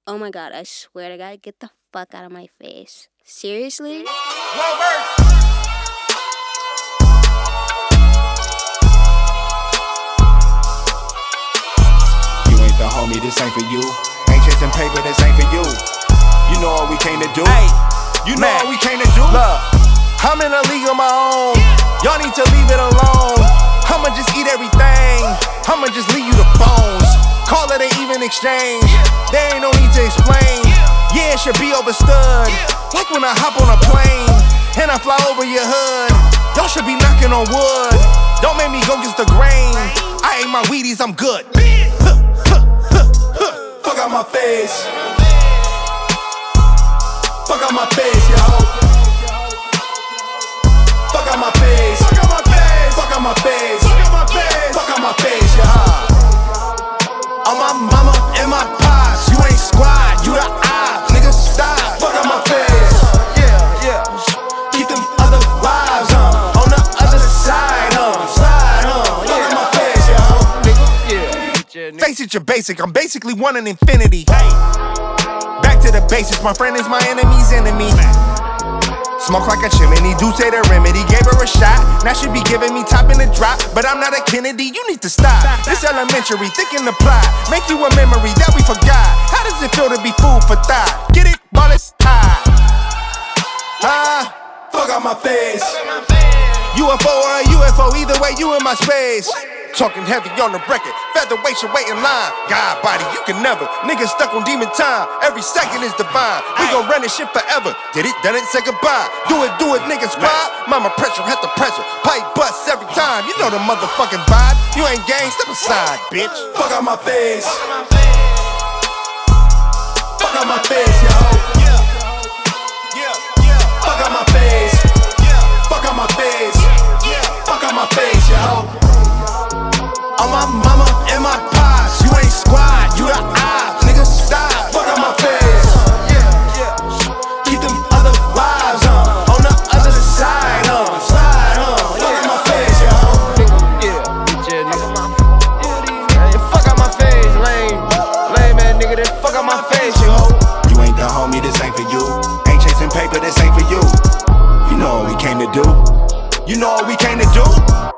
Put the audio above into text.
Oh my god, I swear to God, get the fuck out of my face. Seriously? Robert! You ain't the homie, this ain't for you. Ain't chasing paper, this ain't for you. You know what we came to do. Hey, You know what we came to do. look, I'm in a league of my own. Y'all need to leave it alone. I'ma just eat everything. I'ma just leave you the bones. Call it an even exchange. There ain't no need to explain. Yeah, it should be overstood. Like when I hop on a plane and I fly over your hood. Y'all should be knocking on wood. Don't make me go against the grain. I ate my Wheaties, I'm good. Fuck out my face. Fuck out my face, yo. Fuck out my face. Fuck out my face. Fuck out my face. Fuck out my face. Fuck out my face, yo. On my mama and my pops, you ain't squad, you the op, nigga stop. Fuck out my face. Yeah. Keep them other vibes on the other side, slide on. Fuck out my face, yo. Nigga, face it, you're basic. I'm basically one in infinity. Back to the basics, my friend is my enemy's enemy. Smoke like a chimney, do say the remedy. Gave her a shot, now she be giving me top in the drop. But I'm not a Kennedy, you need to stop. This elementary, thinking the plot. Make you a memory that we forgot. How does it feel to be food for thought? Get it, ball is tied. Fuck out my face. UFO or a UFO, either way you in my space. Talking heavy on the record, featherweight should wait in line. God body, you can never. Niggas stuck on demon time, every second is divine. We gon' run this shit forever. Did it, done it, say goodbye. Do it, niggas squad. Mama pressure, had the pressure. Pipe busts every time, you know the motherfucking vibe. You ain't gang, step aside, bitch. Fuck out my face. Fuck out my face, yo. Fuck out my face. Fuck out my face. Fuck out my face, yo. On my mama and my pops, you ain't squad, you the op, nigga stop. Fuck out my face. Keep them other vibes on the other side, slide on. Fuck out my face, yo. Fuck out my face, lame man, nigga. That fuck out my face, yo. You ain't the homie, this ain't for you. Ain't chasing paper, this ain't for you. You know what we came to do. You know what we came to do.